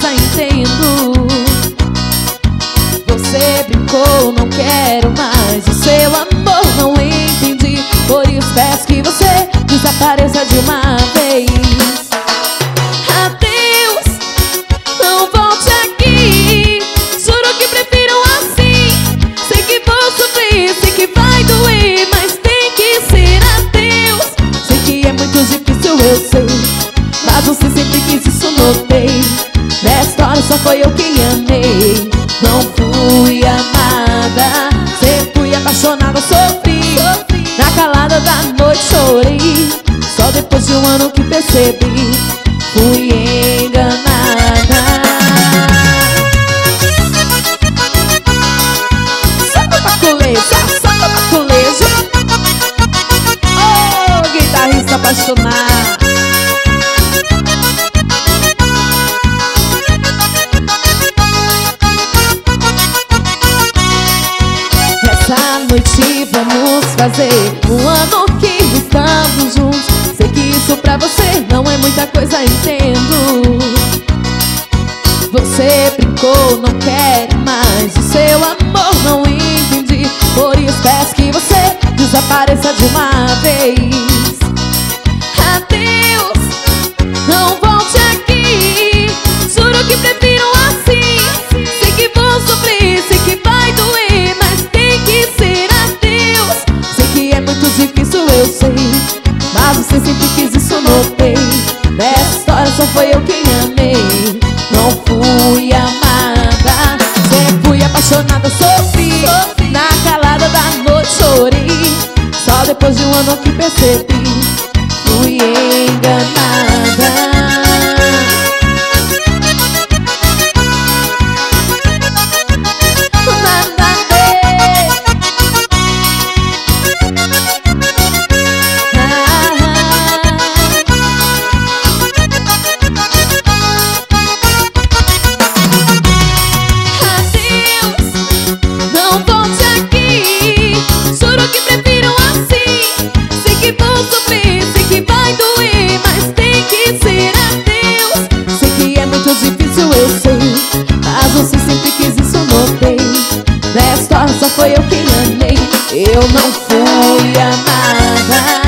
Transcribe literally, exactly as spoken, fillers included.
coisa entendo. Você brincou, não quero mais o seu amor, não entendi. Por isso peço que você desapareça de uma vez. Adeus, não volte aqui. Juro que prefiro assim. Sei que vou sofrer, sei que vai doer, mas tem que ser adeus. Sei que é muito difícil, eu sei, mas você sempre quis, isso notei. Nessa história só foi eu quem amei. Não fui amada, sempre fui apaixonada, sofri. Na calada da noite chorei. Só depois de um ano que percebi, fui enganada. Solta pra coleja, solta pra coleja. Oh, guitarrista apaixonado. Essa noite vamos fazer um ano que estamos juntos. Sei que isso pra você não é muita coisa, entendo. Você brincou, não quero mais o seu amor, não entendi. Por isso peço que você desapareça de uma vez. Adeus, não volte aqui. Juro que prefiro assim. Sei que vou sofrer, sei que vai doer, mas tem que ser adeus. Sei que é muito difícil, eu sei, mas você sempre quis, isso notei. Nessa história só foi eu quem amei. Não fui amada, sempre fui apaixonada, sofri. Na calada da noite chorei. Só depois de um ano que percebi, fui enganada. Você sempre quis, isso notei. Nessa história só foi eu quem amei. Eu não fui amada.